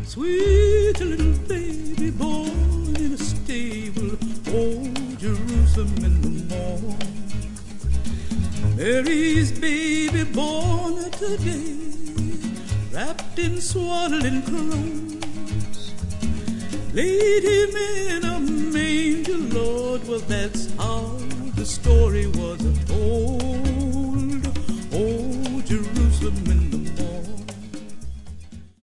Sweet little baby born in a stable, old Jerusalem in the morn. Mary's baby born today, wrapped in swaddling clothes. Laid him in a manger, Lord, well that's how the story was